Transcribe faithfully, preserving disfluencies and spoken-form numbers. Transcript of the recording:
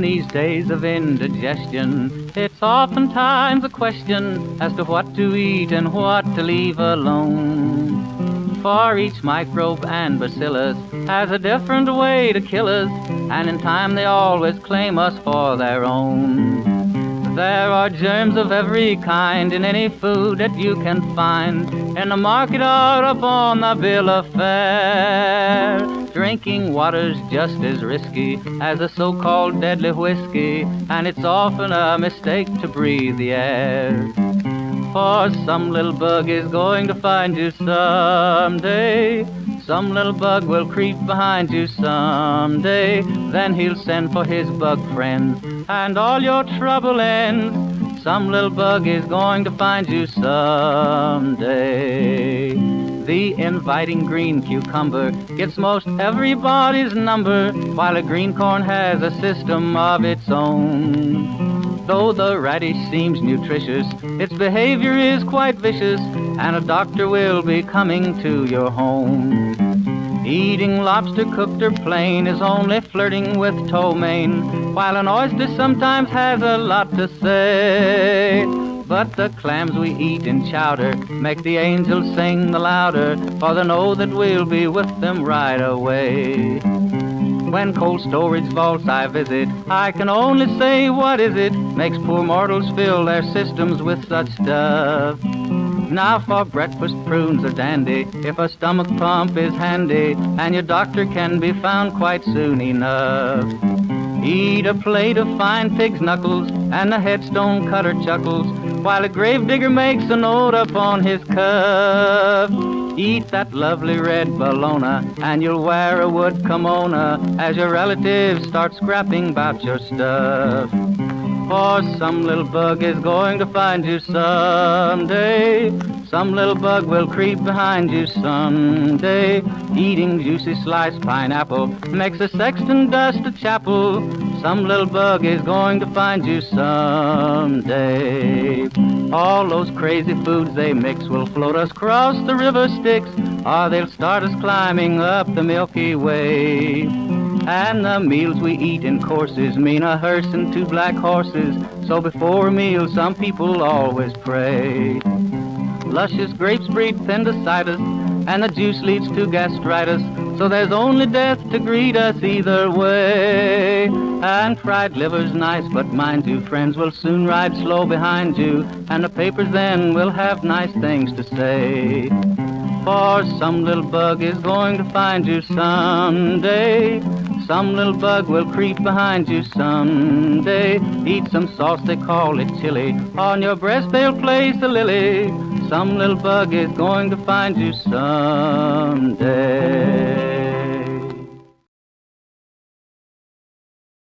these days of indigestion, it's oftentimes a question as to what to eat and what to leave alone. For each microbe and bacillus has a different way to kill us, and in time they always claim us for their own. There are germs of every kind in any food that you can find in the market or up on the bill of fare. Drinking water's just as risky as a so-called deadly whiskey, and it's often a mistake to breathe the air. For some little bug is going to find you someday. Some little bug will creep behind you someday. Then he'll send for his bug friends, and all your trouble ends. Some little bug is going to find you someday. The inviting green cucumber gets most everybody's number, while a green corn has a system of its own. Though the radish seems nutritious, its behavior is quite vicious, and a doctor will be coming to your home. Eating lobster cooked or plain is only flirting with ptomaine, while an oyster sometimes has a lot to say. But the clams we eat in chowder make the angels sing the louder, for they know that we'll be with them right away. When cold storage vaults I visit, I can only say, what is it makes poor mortals fill their systems with such stuff? Now for breakfast prunes are dandy, if a stomach pump is handy, and your doctor can be found quite soon enough. Eat a plate of fine pig's knuckles, and the headstone cutter chuckles, while a gravedigger makes a note upon his cuff. Eat that lovely red bologna, and you'll wear a wood kimono as your relatives start scrapping about your stuff. For some little bug is going to find you someday. Some little bug will creep behind you someday. Eating juicy sliced pineapple makes a sexton dust a chapel. Some little bug is going to find you someday. All those crazy foods they mix will float us across the river Styx, or they'll start us climbing up the Milky Way. And the meals we eat in courses mean a hearse and two black horses, so before a meal some people always pray. Luscious grapes breed appendicitis, and the juice leads to gastritis, so there's only death to greet us either way. And fried liver's nice, but mind you, friends will soon ride slow behind you, and the papers then will have nice things to say. For some little bug is going to find you someday. Some little bug will creep behind you someday. Eat some sauce, they call it chili, on your breast they'll place a lily. Some little bug is going to find you someday.